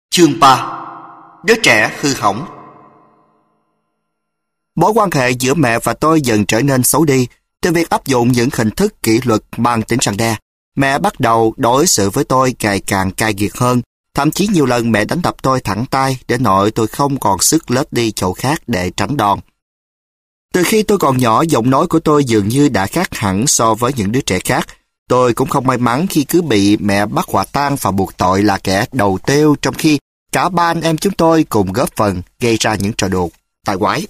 Chương 3. Đứa trẻ hư hỏng. Mối quan hệ giữa mẹ và tôi dần trở nên xấu đi. Từ việc áp dụng những hình thức kỷ luật mang tính răn đe, mẹ bắt đầu đối xử với tôi ngày càng cay nghiệt hơn. Thậm chí nhiều lần mẹ đánh đập tôi thẳng tay để nỗi tôi không còn sức lết đi chỗ khác để tránh đòn. Từ khi tôi còn nhỏ, giọng nói của tôi dường như đã khác hẳn so với những đứa trẻ khác. Tôi cũng không may mắn khi cứ bị mẹ bắt quả tang và buộc tội là kẻ đầu tiêu, trong khi cả ba anh em chúng tôi cùng góp phần gây ra những trò đùa tai quái.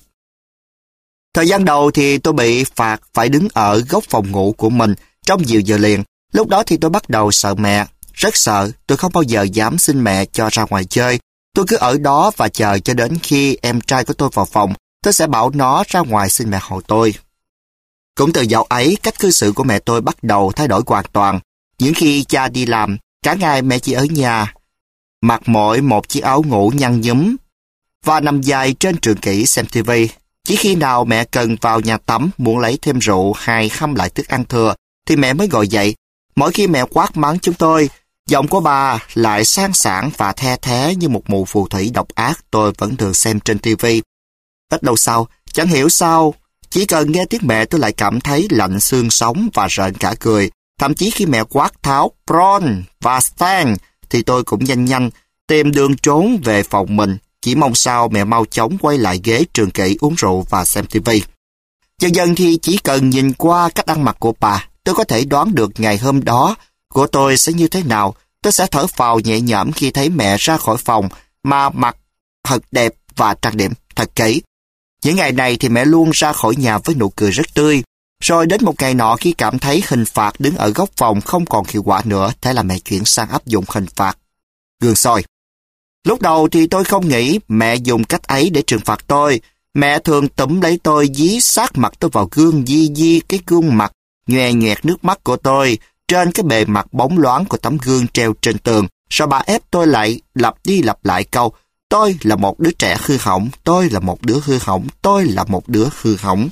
Thời gian đầu thì tôi bị phạt phải đứng ở góc phòng ngủ của mình trong nhiều giờ liền. Lúc đó thì tôi bắt đầu sợ mẹ, rất sợ. Tôi không bao giờ dám xin mẹ cho ra ngoài chơi. Tôi cứ ở đó và chờ cho đến khi em trai của tôi vào phòng, tôi sẽ bảo nó ra ngoài xin mẹ hộ tôi. Cũng từ dạo ấy, cách cư xử của mẹ tôi bắt đầu thay đổi hoàn toàn. Những khi cha đi làm, cả ngày mẹ chỉ ở nhà, mặc mỗi một chiếc áo ngủ nhăn nhúm và nằm dài trên trường kỷ xem TV. Chỉ khi nào mẹ cần vào nhà tắm muốn lấy thêm rượu hay hâm lại thức ăn thừa thì mẹ mới ngồi dậy. Mỗi khi mẹ quát mắng chúng tôi, giọng của bà lại sang sảng và the thé như một mụ phù thủy độc ác tôi vẫn thường xem trên TV. Ít lâu sau, chẳng hiểu sao, chỉ cần nghe tiếng mẹ tôi lại cảm thấy lạnh xương sống và rợn cả người. Thậm chí khi mẹ quát tháo Bron và Stan thì tôi cũng nhanh tìm đường trốn về phòng mình, chỉ mong sao mẹ mau chóng quay lại ghế trường kỷ uống rượu và xem TV. Dần dần thì chỉ cần nhìn qua cách ăn mặc của bà, tôi có thể đoán được ngày hôm đó của tôi sẽ như thế nào. Tôi sẽ thở phào nhẹ nhõm khi thấy mẹ ra khỏi phòng mà mặc thật đẹp và trang điểm thật kỹ. Những ngày này thì mẹ luôn ra khỏi nhà với nụ cười rất tươi. Rồi đến một ngày nọ khi cảm thấy hình phạt đứng ở góc phòng không còn hiệu quả nữa, thế là mẹ chuyển sang áp dụng hình phạt gương soi. Lúc đầu thì tôi không nghĩ mẹ dùng cách ấy để trừng phạt tôi. Mẹ thường túm lấy tôi dí sát mặt tôi vào gương, di cái gương mặt, nhoè nhoẹt nước mắt của tôi trên cái bề mặt bóng loáng của tấm gương treo trên tường. Rồi bà ép tôi lại lặp đi lặp lại câu: tôi là một đứa trẻ hư hỏng, tôi là một đứa hư hỏng, tôi là một đứa hư hỏng.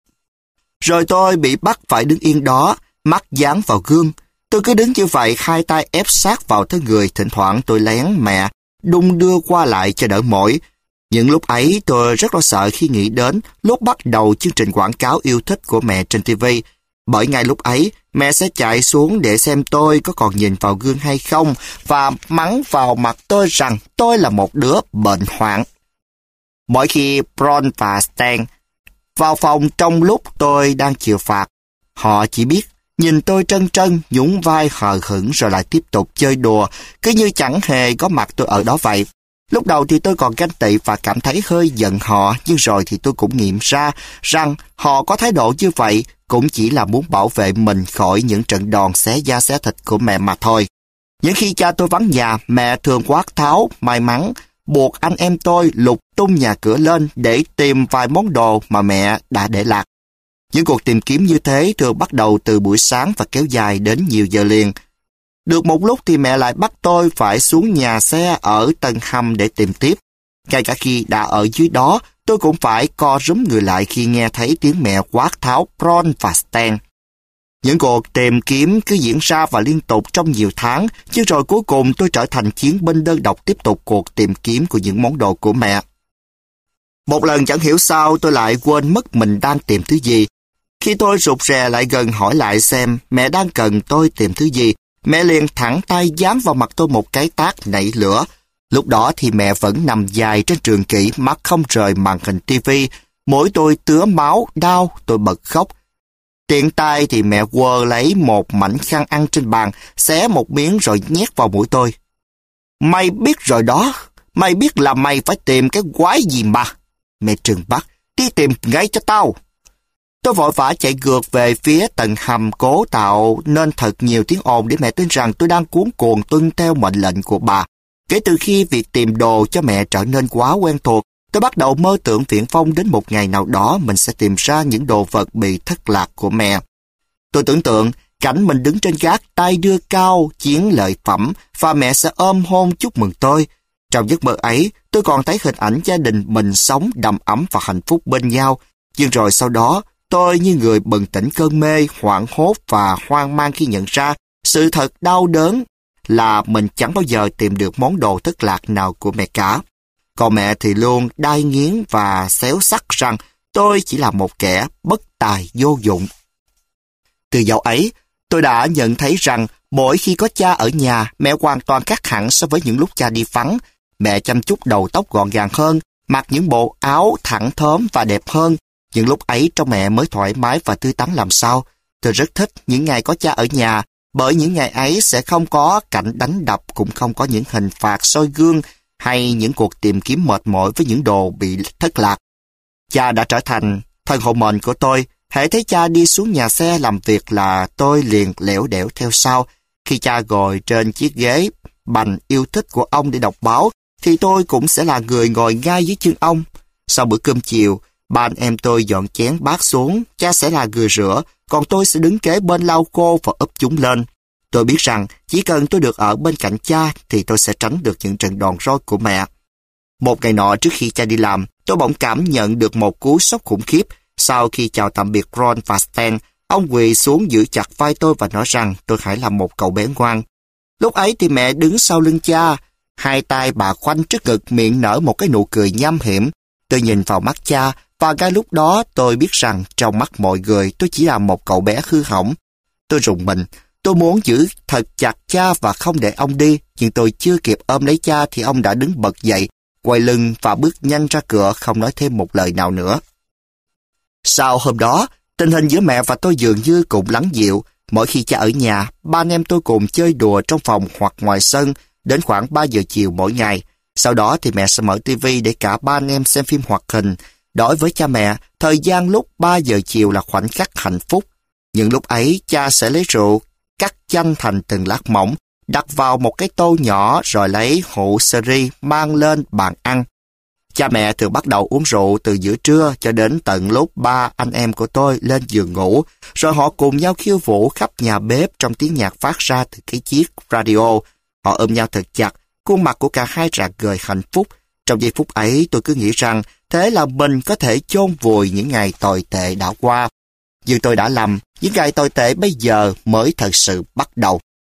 Rồi tôi bị bắt phải đứng yên đó, mắt dán vào gương. Tôi cứ đứng như vậy, hai tay ép sát vào thân người, thỉnh thoảng tôi lén mẹ đung đưa qua lại cho đỡ mỏi. Những lúc ấy tôi rất lo sợ khi nghĩ đến lúc bắt đầu chương trình quảng cáo yêu thích của mẹ trên TV. Bởi ngay lúc ấy, mẹ sẽ chạy xuống để xem tôi có còn nhìn vào gương hay không và mắng vào mặt tôi rằng tôi là một đứa bệnh hoạn. Mỗi khi Bron và Stan vào phòng trong lúc tôi đang chịu phạt, họ chỉ biết nhìn tôi trân nhún vai hờ hững rồi lại tiếp tục chơi đùa, cứ như chẳng hề có mặt tôi ở đó vậy. Lúc đầu thì tôi còn ganh tị và cảm thấy hơi giận họ, nhưng rồi thì tôi cũng nghiệm ra rằng họ có thái độ như vậy cũng chỉ là muốn bảo vệ mình khỏi những trận đòn xé da xé thịt của mẹ mà thôi. Những khi cha tôi vắng nhà, mẹ thường quát tháo, may mắn, buộc anh em tôi lục tung nhà cửa lên để tìm vài món đồ mà mẹ đã để lạc. Những cuộc tìm kiếm như thế thường bắt đầu từ buổi sáng và kéo dài đến nhiều giờ liền. Được một lúc thì mẹ lại bắt tôi phải xuống nhà xe ở tầng hầm để tìm tiếp. Ngay cả khi đã ở dưới đó, tôi cũng phải co rúm người lại khi nghe thấy tiếng mẹ quát tháo Bron và Stan. Những cuộc tìm kiếm cứ diễn ra và liên tục trong nhiều tháng, chứ rồi cuối cùng tôi trở thành chiến binh đơn độc tiếp tục cuộc tìm kiếm của những món đồ của mẹ. Một lần chẳng hiểu sao tôi lại quên mất mình đang tìm thứ gì. Khi tôi rụt rè lại gần hỏi lại xem mẹ đang cần tôi tìm thứ gì, mẹ liền thẳng tay giáng vào mặt tôi một cái tát nảy lửa. Lúc đó thì mẹ vẫn nằm dài trên trường kỷ, mắt không rời màn hình TV. Mỗi tôi tứa máu, đau, tôi bật khóc. Tiện tay thì mẹ quơ lấy một mảnh khăn ăn trên bàn, xé một miếng rồi nhét vào mũi tôi. Mày biết rồi đó, mày biết là mày phải tìm cái quái gì mà. Mẹ trừng mắt, đi tìm ngay cho tao. Tôi vội vã chạy ngược về phía tầng hầm, cố tạo nên thật nhiều tiếng ồn để mẹ tin rằng tôi đang cuống cuồng tuân theo mệnh lệnh của bà. Kể từ khi việc tìm đồ cho mẹ trở nên quá quen thuộc, tôi bắt đầu mơ tưởng viển vông đến một ngày nào đó mình sẽ tìm ra những đồ vật bị thất lạc của mẹ. Tôi tưởng tượng cảnh mình đứng trên gác, tay đưa cao, chiến lợi phẩm và mẹ sẽ ôm hôn chúc mừng tôi. Trong giấc mơ ấy, tôi còn thấy hình ảnh gia đình mình sống đầm ấm và hạnh phúc bên nhau. Nhưng rồi sau đó, tôi như người bừng tỉnh cơn mê, hoảng hốt và hoang mang khi nhận ra sự thật đau đớn là mình chẳng bao giờ tìm được món đồ thất lạc nào của mẹ cả. Còn mẹ thì luôn đai nghiến và xéo sắc rằng tôi chỉ là một kẻ bất tài vô dụng. Từ dạo ấy, tôi đã nhận thấy rằng mỗi khi có cha ở nhà, mẹ hoàn toàn khác hẳn so với những lúc cha đi vắng. Mẹ chăm chút đầu tóc gọn gàng hơn, mặc những bộ áo thẳng thớm và đẹp hơn. Những lúc ấy trong mẹ mới thoải mái và tươi tắn làm sao. Tôi rất thích những ngày có cha ở nhà, bởi những ngày ấy sẽ không có cảnh đánh đập, cũng không có những hình phạt soi gương hay những cuộc tìm kiếm mệt mỏi với những đồ bị thất lạc. Cha đã trở thành thân hộ mệnh của tôi. Hễ thấy cha đi xuống nhà xe làm việc là tôi liền lẻo đẻo theo sau. Khi cha ngồi trên chiếc ghế bành yêu thích của ông để đọc báo, thì tôi cũng sẽ là người ngồi ngay dưới chân ông. Sau bữa cơm chiều, ba anh em tôi dọn chén bát xuống, cha sẽ là người rửa, còn tôi sẽ đứng kế bên lau khô và úp chúng lên. Tôi biết rằng chỉ cần tôi được ở bên cạnh cha thì tôi sẽ tránh được những trận đòn roi của mẹ. Một ngày nọ trước khi cha đi làm, tôi bỗng cảm nhận được một cú sốc khủng khiếp. Sau khi chào tạm biệt Ron và Stan, ông quỳ xuống giữ chặt vai tôi và nói rằng tôi phải là một cậu bé ngoan. Lúc ấy thì mẹ đứng sau lưng cha, hai tay bà khoanh trước ngực, miệng nở một cái nụ cười nham hiểm. Tôi nhìn vào mắt cha và ngay lúc đó tôi biết rằng trong mắt mọi người tôi chỉ là một cậu bé hư hỏng. Tôi rùng mình. Tôi muốn giữ thật chặt cha và không để ông đi, nhưng tôi chưa kịp ôm lấy cha thì ông đã đứng bật dậy, quay lưng và bước nhanh ra cửa, không nói thêm một lời nào nữa. Sau hôm đó, tình hình giữa mẹ và tôi dường như cũng lắng dịu. Mỗi khi cha ở nhà, ba anh em tôi cùng chơi đùa trong phòng hoặc ngoài sân đến khoảng 3 giờ chiều mỗi ngày. Sau đó thì mẹ sẽ mở tivi để cả ba anh em xem phim hoạt hình. Đối với cha mẹ, thời gian lúc 3 giờ chiều là khoảnh khắc hạnh phúc. Những lúc ấy, cha sẽ lấy rượu, cắt chanh thành từng lát mỏng, đặt vào một cái tô nhỏ rồi lấy hũ sherry mang lên bàn ăn. Cha mẹ thường bắt đầu uống rượu từ giữa trưa cho đến tận lúc ba anh em của tôi lên giường ngủ, rồi họ cùng nhau khiêu vũ khắp nhà bếp trong tiếng nhạc phát ra từ cái chiếc radio. Họ ôm nhau thật chặt, khuôn mặt của cả hai rạng ngời hạnh phúc. Trong giây phút ấy tôi cứ nghĩ rằng thế là mình có thể chôn vùi những ngày tồi tệ đã qua. Nhưng tôi đã lầm, những ngày tồi tệ bây giờ mới thật sự bắt đầu.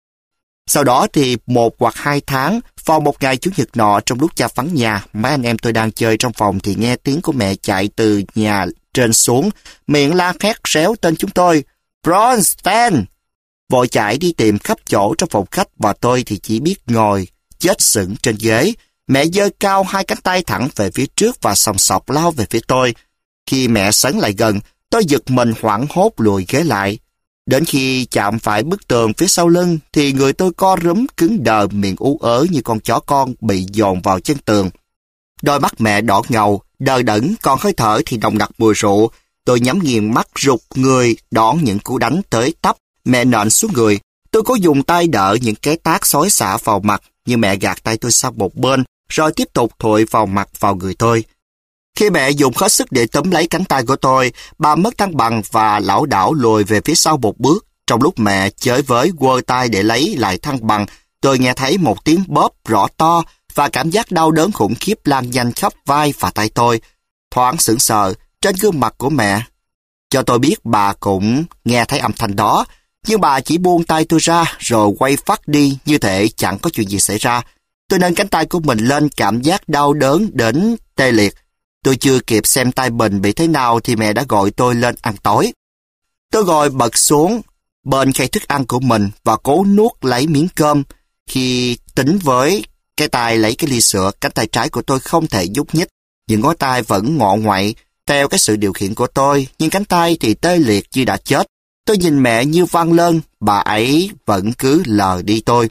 Sau đó thì 1 hoặc 2 tháng, vào một ngày Chủ nhật nọ trong lúc cha vắng nhà, mấy anh em tôi đang chơi trong phòng thì nghe tiếng của mẹ chạy từ nhà trên xuống, miệng la hét réo tên chúng tôi, Ron, Stan. Vội chạy đi tìm khắp chỗ trong phòng khách và tôi thì chỉ biết ngồi, chết sững trên ghế. Mẹ giơ cao hai cánh tay thẳng về phía trước và sòng sọc lao về phía tôi. Khi mẹ sấn lại gần, tôi giật mình hoảng hốt lùi ghế lại. Đến khi chạm phải bức tường phía sau lưng thì người tôi co rúm cứng đờ, miệng ú ớ như con chó con bị dồn vào chân tường. Đôi mắt mẹ đỏ ngầu, đờ đẫn, còn hơi thở thì nồng nặc mùi rượu. Tôi nhắm nghiền mắt rụt người đón những cú đánh tới tấp. Mẹ nện xuống người. Tôi cố dùng tay đỡ những cái tát xối xả vào mặt, nhưng mẹ gạt tay tôi sang một bên, rồi tiếp tục thụi vào mặt vào người tôi. Khi mẹ dùng hết sức để túm lấy cánh tay của tôi, bà mất thăng bằng và lảo đảo lùi về phía sau một bước. Trong lúc mẹ chới với quơ tay để lấy lại thăng bằng, tôi nghe thấy một tiếng bóp rõ to và cảm giác đau đớn khủng khiếp lan nhanh khắp vai và tay tôi. Thoáng sững sờ trên gương mặt của mẹ cho tôi biết bà cũng nghe thấy âm thanh đó, nhưng bà chỉ buông tay tôi ra rồi quay phắt đi như thể chẳng có chuyện gì xảy ra. Tôi nâng cánh tay của mình lên, cảm giác đau đớn đến tê liệt. Tôi chưa kịp xem tay mình bị thế nào thì mẹ đã gọi tôi lên ăn tối. Tôi ngồi bật xuống bên khay thức ăn của mình và cố nuốt lấy miếng cơm. Khi tính với cái tay lấy cái ly sữa, cánh tay trái của tôi không thể nhúc nhích. Những ngón tay vẫn ngọ ngoại theo cái sự điều khiển của tôi, nhưng cánh tay thì tê liệt như đã chết. Tôi nhìn mẹ như văn lơn, bà ấy vẫn cứ lờ đi tôi.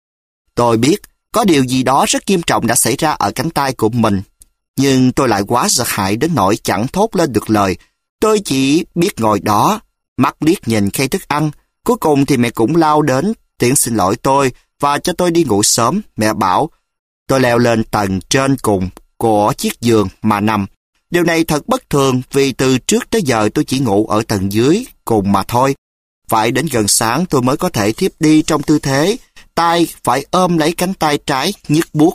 Tôi biết có điều gì đó rất nghiêm trọng đã xảy ra ở cánh tay của mình, nhưng tôi lại quá sợ hãi đến nỗi chẳng thốt lên được lời. Tôi chỉ biết ngồi đó, mắt liếc nhìn khay thức ăn. Cuối cùng thì mẹ cũng lao đến, tiễn xin lỗi tôi và cho tôi đi ngủ sớm. Mẹ bảo tôi leo lên tầng trên cùng của chiếc giường mà nằm. Điều này thật bất thường vì từ trước tới giờ tôi chỉ ngủ ở tầng dưới cùng mà thôi. Phải đến gần sáng tôi mới có thể thiếp đi trong tư thế tay phải ôm lấy cánh tay trái nhức buốt.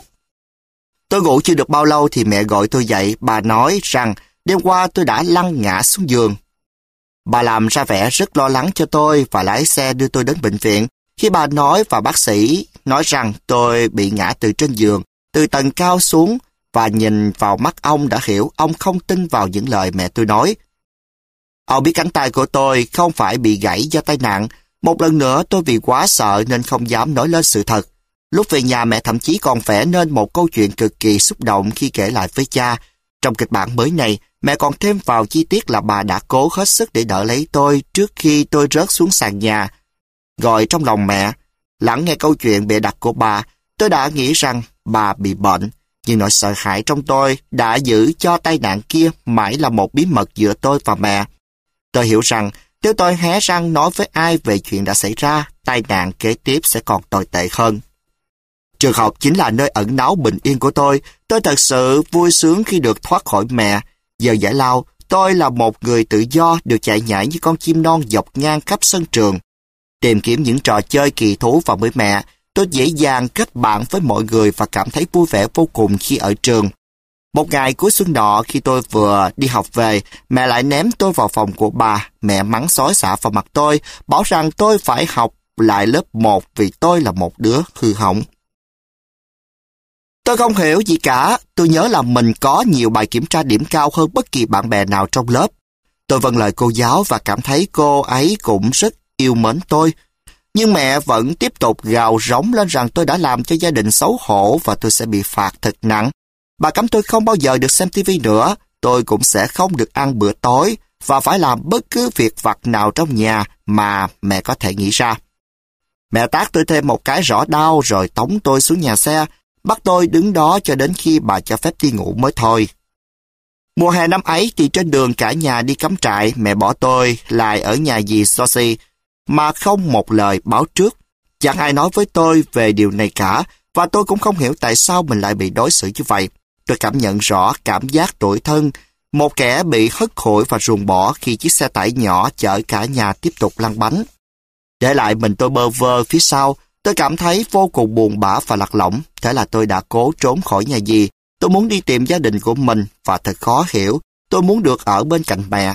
Tôi ngủ chưa được bao lâu thì mẹ gọi tôi dậy. Bà nói rằng đêm qua tôi đã lăn ngã xuống giường. Bà làm ra vẻ rất lo lắng cho tôi và lái xe đưa tôi đến bệnh viện. Khi bà nói và bác sĩ nói rằng tôi bị ngã từ trên giường, từ tầng cao xuống, và nhìn vào mắt ông đã hiểu ông không tin vào những lời mẹ tôi nói. Ông biết cánh tay của tôi không phải bị gãy do tai nạn. Một lần nữa tôi vì quá sợ nên không dám nói lên sự thật. Lúc về nhà mẹ thậm chí còn vẽ nên một câu chuyện cực kỳ xúc động khi kể lại với cha. Trong kịch bản mới này, mẹ còn thêm vào chi tiết là bà đã cố hết sức để đỡ lấy tôi trước khi tôi rớt xuống sàn nhà. Gọi trong lòng mẹ, lắng nghe câu chuyện bịa đặt của bà, tôi đã nghĩ rằng bà bị bệnh, nhưng nỗi sợ hãi trong tôi đã giữ cho tai nạn kia mãi là một bí mật giữa tôi và mẹ. Tôi hiểu rằng nếu tôi hé răng nói với ai về chuyện đã xảy ra, tai nạn kế tiếp sẽ còn tồi tệ hơn. Trường học chính là nơi ẩn náu bình yên của tôi. Tôi thật sự vui sướng khi được thoát khỏi mẹ. Giờ giải lao, tôi là một người tự do được chạy nhảy như con chim non dọc ngang khắp sân trường. Tìm kiếm những trò chơi kỳ thú và với mẹ, tôi dễ dàng kết bạn với mọi người và cảm thấy vui vẻ vô cùng khi ở trường. Một ngày cuối xuân nọ khi tôi vừa đi học về, mẹ lại ném tôi vào phòng của bà. Mẹ mắng xối xả vào mặt tôi, bảo rằng tôi phải học lại lớp 1 vì tôi là một đứa hư hỏng. Tôi không hiểu gì cả, tôi nhớ là mình có nhiều bài kiểm tra điểm cao hơn bất kỳ bạn bè nào trong lớp. Tôi vâng lời cô giáo và cảm thấy cô ấy cũng rất yêu mến tôi. Nhưng mẹ vẫn tiếp tục gào rống lên rằng tôi đã làm cho gia đình xấu hổ và tôi sẽ bị phạt thật nặng. Bà cấm tôi không bao giờ được xem TV nữa, tôi cũng sẽ không được ăn bữa tối và phải làm bất cứ việc vặt nào trong nhà mà mẹ có thể nghĩ ra. Mẹ tát tôi thêm một cái rõ đau rồi tống tôi xuống nhà xe, bắt tôi đứng đó cho đến khi bà cho phép đi ngủ mới thôi. Mùa hè năm ấy thì trên đường cả nhà đi cắm trại, mẹ bỏ tôi lại ở nhà dì Sophie mà không một lời báo trước. Chẳng ai nói với tôi về điều này cả và tôi cũng không hiểu tại sao mình lại bị đối xử như vậy. Tôi cảm nhận rõ cảm giác tủi thân, một kẻ bị hất hủi và ruồng bỏ khi chiếc xe tải nhỏ chở cả nhà tiếp tục lăn bánh. Để lại mình tôi bơ vơ phía sau, tôi cảm thấy vô cùng buồn bã và lạc lõng. Thế là tôi đã cố trốn khỏi nhà dì. Tôi muốn đi tìm gia đình của mình và thật khó hiểu, tôi muốn được ở bên cạnh mẹ.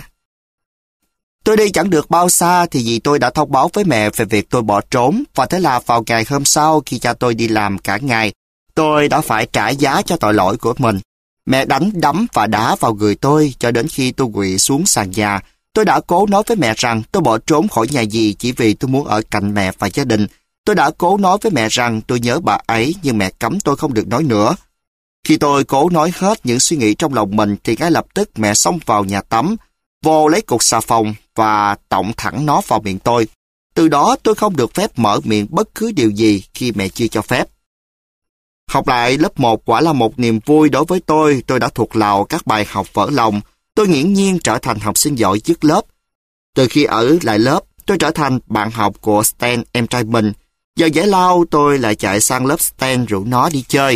Tôi đi chẳng được bao xa thì dì tôi đã thông báo với mẹ về việc tôi bỏ trốn và thế là vào ngày hôm sau khi cha tôi đi làm cả ngày, tôi đã phải trả giá cho tội lỗi của mình. Mẹ đánh đấm và đá vào người tôi cho đến khi tôi quỵ xuống sàn nhà. Tôi đã cố nói với mẹ rằng tôi bỏ trốn khỏi nhà dì chỉ vì tôi muốn ở cạnh mẹ và gia đình. Tôi đã cố nói với mẹ rằng tôi nhớ bà ấy nhưng mẹ cấm tôi không được nói nữa. Khi tôi cố nói hết những suy nghĩ trong lòng mình thì ngay lập tức mẹ xông vào nhà tắm, vô lấy cục xà phòng và tọng thẳng nó vào miệng tôi. Từ đó tôi không được phép mở miệng bất cứ điều gì khi mẹ chưa cho phép. Học lại lớp 1 quả là một niềm vui đối với tôi đã thuộc lào các bài học vỡ lòng. Tôi nghiễm nhiên trở thành học sinh giỏi nhất lớp. Từ khi ở lại lớp, tôi trở thành bạn học của Stan, em trai mình. Giờ giải lao tôi lại chạy sang lớp Stan rủ nó đi chơi.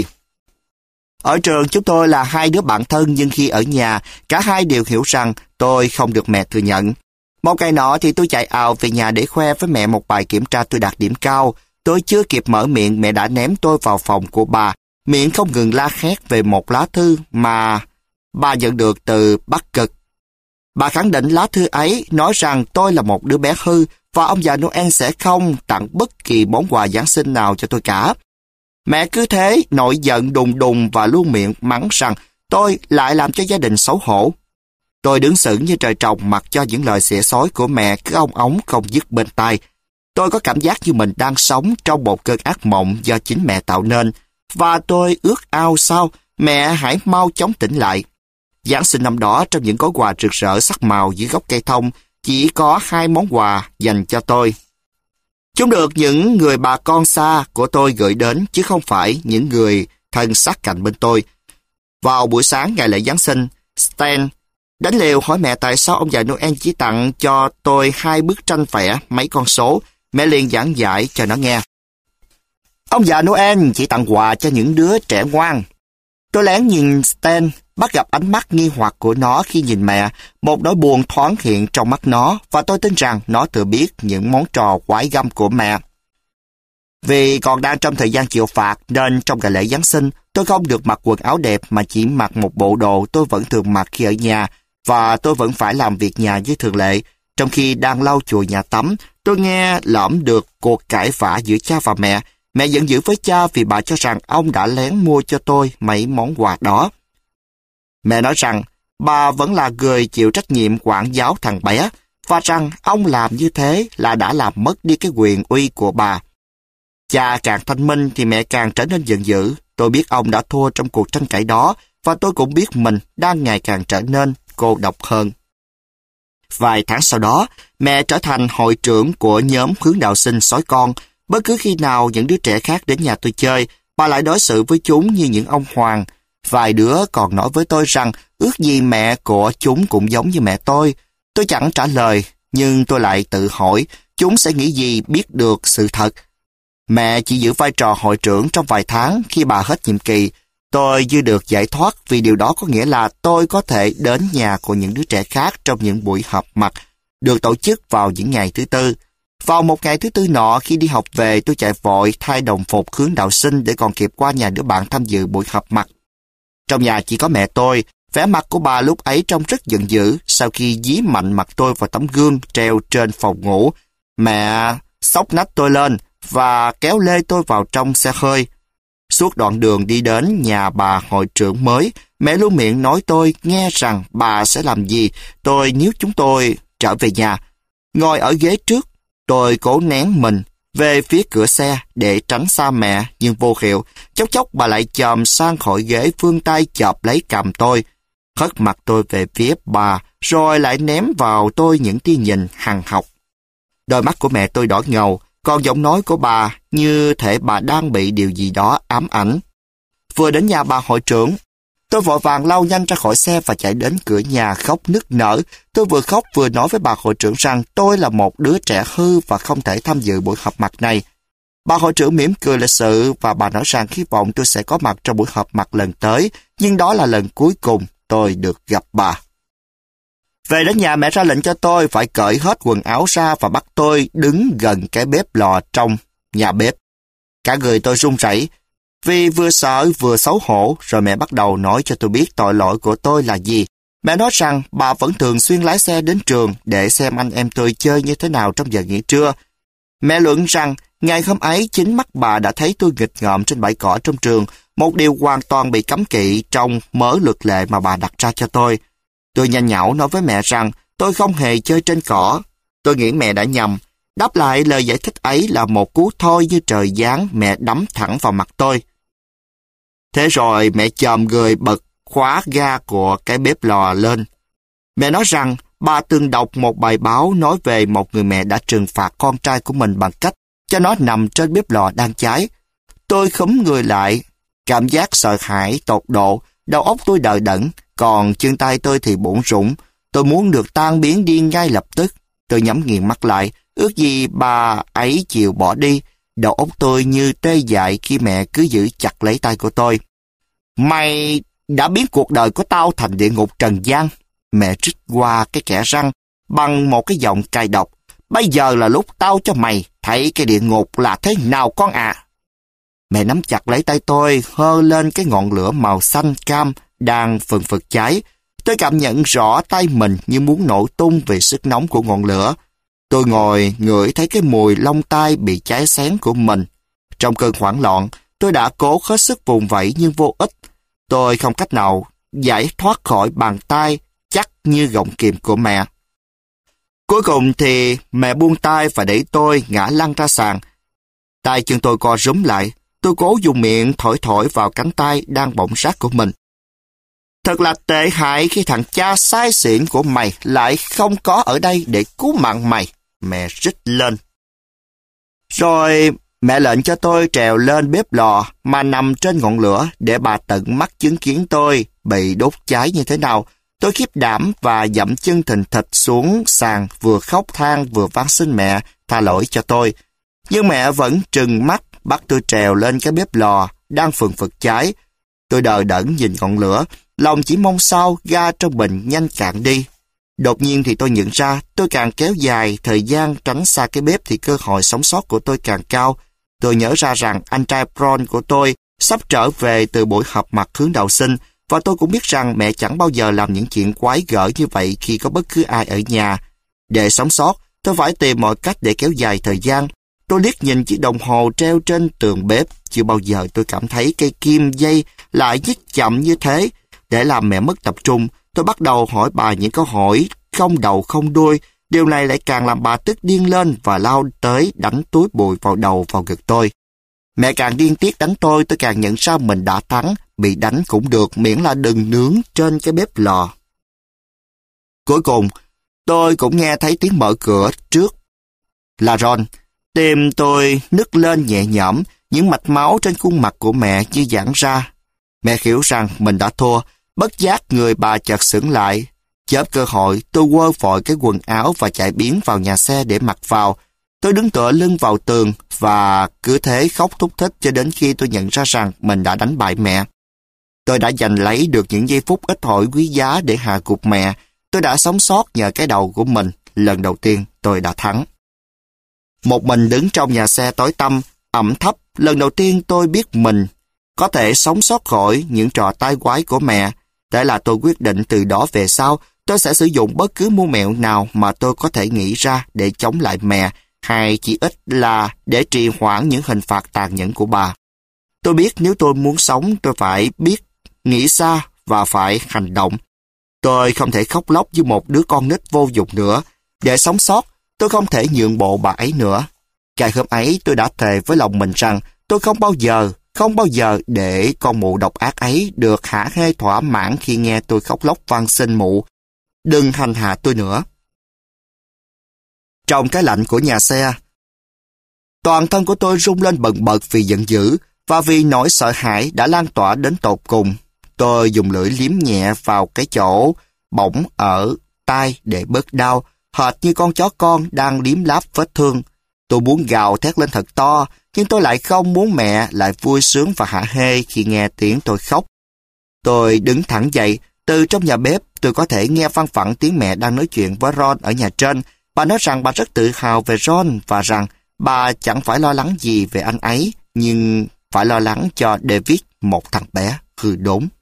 Ở trường chúng tôi là hai đứa bạn thân nhưng khi ở nhà, cả hai đều hiểu rằng tôi không được mẹ thừa nhận. Một ngày nọ thì tôi chạy ào về nhà để khoe với mẹ một bài kiểm tra tôi đạt điểm cao. Tôi chưa kịp mở miệng mẹ đã ném tôi vào phòng của bà, miệng không ngừng la hét về một lá thư mà bà nhận được từ Bắc Cực. Bà khẳng định lá thư ấy nói rằng tôi là một đứa bé hư và ông già Noel sẽ không tặng bất kỳ món quà Giáng sinh nào cho tôi cả. Mẹ cứ thế nổi giận đùng đùng và luôn miệng mắng rằng tôi lại làm cho gia đình xấu hổ. Tôi đứng sững như trời trồng mặc cho những lời xỉa xói của mẹ cứ ong ống không dứt bên tai. Tôi có cảm giác như mình đang sống trong một cơn ác mộng do chính mẹ tạo nên, và tôi ước ao sao mẹ hãy mau chóng tỉnh lại. Giáng sinh năm đó trong những gói quà rực rỡ sắc màu dưới gốc cây thông chỉ có 2 món quà dành cho tôi. Chúng được những người bà con xa của tôi gửi đến chứ không phải những người thân sát cạnh bên tôi. Vào buổi sáng ngày lễ Giáng sinh, Stan đánh liều hỏi mẹ tại sao ông già Noel chỉ tặng cho tôi 2 bức tranh vẽ mấy con số. Mẹ liền giảng giải cho nó nghe. Ông già Noel chỉ tặng quà cho những đứa trẻ ngoan. Tôi lén nhìn Stan, bắt gặp ánh mắt nghi hoặc của nó khi nhìn mẹ, một nỗi buồn thoáng hiện trong mắt nó và tôi tin rằng nó tự biết những món trò quái găm của mẹ. Vì còn đang trong thời gian chịu phạt nên trong ngày lễ Giáng sinh tôi không được mặc quần áo đẹp mà chỉ mặc một bộ đồ tôi vẫn thường mặc khi ở nhà và tôi vẫn phải làm việc nhà như thường lệ. Trong khi đang lau chùi nhà tắm, tôi nghe lỏm được cuộc cãi vã giữa cha và mẹ. Mẹ giận dữ với cha vì bà cho rằng ông đã lén mua cho tôi mấy món quà đó. Mẹ nói rằng bà vẫn là người chịu trách nhiệm quản giáo thằng bé và rằng ông làm như thế là đã làm mất đi cái quyền uy của bà. Cha càng thanh minh thì mẹ càng trở nên giận dữ. Tôi biết ông đã thua trong cuộc tranh cãi đó và tôi cũng biết mình đang ngày càng trở nên cô độc hơn. Vài tháng sau đó, mẹ trở thành hội trưởng của nhóm hướng đạo sinh sói con. Bất cứ khi nào những đứa trẻ khác đến nhà tôi chơi, bà lại đối xử với chúng như những ông hoàng. Vài đứa còn nói với tôi rằng ước gì mẹ của chúng cũng giống như mẹ tôi. Tôi chẳng trả lời, nhưng tôi lại tự hỏi chúng sẽ nghĩ gì biết được sự thật. Mẹ chỉ giữ vai trò hội trưởng trong vài tháng. Khi bà hết nhiệm kỳ, tôi như được giải thoát vì điều đó có nghĩa là tôi có thể đến nhà của những đứa trẻ khác trong những buổi họp mặt được tổ chức vào những ngày thứ Tư. Vào một ngày thứ Tư nọ, khi đi học về, tôi chạy vội thay đồng phục hướng đạo sinh để còn kịp qua nhà đứa bạn tham dự buổi họp mặt. Trong nhà chỉ có mẹ tôi. Vẻ mặt của bà lúc ấy trông rất giận dữ. Sau khi dí mạnh mặt tôi vào tấm gương treo trên phòng ngủ, mẹ xốc nách tôi lên và kéo lê tôi vào trong xe hơi. Suốt đoạn đường đi đến nhà bà hội trưởng mới, mẹ luôn miệng nói tôi nghe rằng bà sẽ làm gì tôi nếu chúng tôi trở về nhà. Ngồi ở ghế trước, tôi cố nén mình về phía cửa xe để tránh xa mẹ, nhưng vô hiệu. Chốc chốc bà lại chồm sang khỏi ghế, vươn tay chộp lấy cằm tôi, hất mặt tôi về phía bà, rồi lại ném vào tôi những tia nhìn hằn học. Đôi mắt của mẹ tôi đỏ ngầu, còn giọng nói của bà như thể bà đang bị điều gì đó ám ảnh. Vừa đến nhà bà hội trưởng, tôi vội vàng lao nhanh ra khỏi xe và chạy đến cửa nhà khóc nức nở. Tôi vừa khóc vừa nói với bà hội trưởng rằng tôi là một đứa trẻ hư và không thể tham dự buổi họp mặt này. Bà hội trưởng mỉm cười lịch sự và bà nói rằng hy vọng tôi sẽ có mặt trong buổi họp mặt lần tới, nhưng đó là lần cuối cùng tôi được gặp bà. Về đến nhà, mẹ ra lệnh cho tôi phải cởi hết quần áo ra và bắt tôi đứng gần cái bếp lò trong nhà bếp. Cả người tôi run rẩy vì vừa sợ vừa xấu hổ, rồi mẹ bắt đầu nói cho tôi biết tội lỗi của tôi là gì. Mẹ nói rằng bà vẫn thường xuyên lái xe đến trường để xem anh em tôi chơi như thế nào trong giờ nghỉ trưa. Mẹ luận rằng ngày hôm ấy chính mắt bà đã thấy tôi nghịch ngợm trên bãi cỏ trong trường, một điều hoàn toàn bị cấm kỵ trong mớ luật lệ mà bà đặt ra cho tôi. Tôi nhanh nhảu nói với mẹ rằng tôi không hề chơi trên cỏ. Tôi nghĩ mẹ đã nhầm. Đáp lại lời giải thích ấy là một cú thôi như trời giáng, mẹ đấm thẳng vào mặt tôi. Thế rồi mẹ chồm người bật khóa ga của cái bếp lò lên. Mẹ nói rằng bà từng đọc một bài báo nói về một người mẹ đã trừng phạt con trai của mình bằng cách cho nó nằm trên bếp lò đang cháy. Tôi khúm người lại, cảm giác sợ hãi tột độ, đầu óc tôi đờ đẫn, còn chân tay tôi thì bủn rủn. Tôi muốn được tan biến đi ngay lập tức. Tôi nhắm nghiền mắt lại, ước gì bà ấy chịu bỏ đi. Đầu óc tôi như tê dại khi mẹ cứ giữ chặt lấy tay của tôi. Mày đã biến cuộc đời của tao thành địa ngục trần gian. Mẹ trích qua cái kẽ răng bằng một cái giọng cay độc. Bây giờ là lúc tao cho mày thấy cái địa ngục là thế nào con à. Mẹ nắm chặt lấy tay tôi, hơ lên cái ngọn lửa màu xanh cam đang phừng phực cháy. Tôi cảm nhận rõ tay mình như muốn nổ tung vì sức nóng của ngọn lửa. Tôi ngồi ngửi thấy cái mùi lông tai bị cháy xém của mình. Trong cơn hoảng loạn, tôi đã cố hết sức vùng vẫy nhưng vô ích. Tôi không cách nào giải thoát khỏi bàn tay chắc như gọng kìm của mẹ. Cuối cùng thì mẹ buông tay và đẩy tôi ngã lăn ra sàn. Tay chân tôi co rúm lại. Tôi cố dùng miệng thổi thổi vào cánh tay đang bỏng rát của mình. Thật là tệ hại khi thằng cha sai xỉn của mày lại không có ở đây để cứu mạng mày. Mẹ rít lên. Rồi mẹ lệnh cho tôi trèo lên bếp lò mà nằm trên ngọn lửa để bà tận mắt chứng kiến tôi bị đốt cháy như thế nào. Tôi khiếp đảm và dậm chân thình thịch xuống sàn, vừa khóc than vừa van xin mẹ tha lỗi cho tôi. Nhưng mẹ vẫn trừng mắt bắt tôi trèo lên cái bếp lò đang phừng phực cháy. Tôi đờ đẫn nhìn ngọn lửa, lòng chỉ mong sao ga trong bình nhanh cạn đi. Đột nhiên thì tôi nhận ra tôi càng kéo dài thời gian tránh xa cái bếp thì cơ hội sống sót của tôi càng cao. Tôi nhớ ra rằng anh trai Bron của tôi sắp trở về từ buổi họp mặt hướng đạo sinh, và tôi cũng biết rằng mẹ chẳng bao giờ làm những chuyện quái gở như vậy khi có bất cứ ai ở nhà. Để sống sót, tôi phải tìm mọi cách để kéo dài thời gian. Tôi liếc nhìn chiếc đồng hồ treo trên tường bếp. Chưa bao giờ tôi cảm thấy cây kim dây lại nhích chậm như thế. Để làm mẹ mất tập trung, tôi bắt đầu hỏi bà những câu hỏi không đầu không đuôi. Điều này lại càng làm bà tức điên lên và lao tới đánh túi bụi vào đầu vào ngực tôi. Mẹ càng điên tiết đánh tôi càng nhận ra mình đã thắng. Bị đánh cũng được, miễn là đừng nướng trên cái bếp lò. Cuối cùng, tôi cũng nghe thấy tiếng mở cửa trước. Là Ron. Tim tôi nức lên nhẹ nhõm, những mạch máu trên khuôn mặt của mẹ như giãn ra. Mẹ hiểu rằng mình đã thua, bất giác người bà chợt sững lại. Chớp cơ hội, tôi quơ vội cái quần áo và chạy biến vào nhà xe để mặc vào. Tôi đứng tựa lưng vào tường và cứ thế khóc thút thít cho đến khi tôi nhận ra rằng mình đã đánh bại mẹ. Tôi đã giành lấy được những giây phút ít ỏi quý giá để hạ gục mẹ. Tôi đã sống sót nhờ cái đầu của mình. Lần đầu tiên tôi đã thắng. Một mình đứng trong nhà xe tối tăm, ẩm thấp, lần đầu tiên tôi biết mình có thể sống sót khỏi những trò tai quái của mẹ. Thế là tôi quyết định từ đó về sau, tôi sẽ sử dụng bất cứ mưu mẹo nào mà tôi có thể nghĩ ra để chống lại mẹ, hay chỉ ít là để trì hoãn những hình phạt tàn nhẫn của bà. Tôi biết nếu tôi muốn sống, tôi phải biết nghĩ xa và phải hành động. Tôi không thể khóc lóc như một đứa con nít vô dụng nữa. Để sống sót, tôi không thể nhượng bộ bà ấy nữa. Ngày hôm ấy tôi đã thề với lòng mình rằng tôi không bao giờ để con mụ độc ác ấy được hả hê thỏa mãn khi nghe tôi khóc lóc van xin mụ đừng hành hạ tôi nữa. Trong cái lạnh của nhà xe, toàn thân của tôi rung lên bần bật vì giận dữ và vì nỗi sợ hãi đã lan tỏa đến tột cùng. Tôi dùng lưỡi liếm nhẹ vào cái chỗ bỏng ở tai để bớt đau, hệt như con chó con đang liếm láp vết thương. Tôi muốn gào thét lên thật to, nhưng tôi lại không muốn mẹ lại vui sướng và hả hê khi nghe tiếng tôi khóc. Tôi đứng thẳng dậy, từ trong nhà bếp tôi có thể nghe văng vẳng tiếng mẹ đang nói chuyện với Ron ở nhà trên. Bà nói rằng bà rất tự hào về Ron và rằng bà chẳng phải lo lắng gì về anh ấy, nhưng phải lo lắng cho David, một thằng bé hư đốn.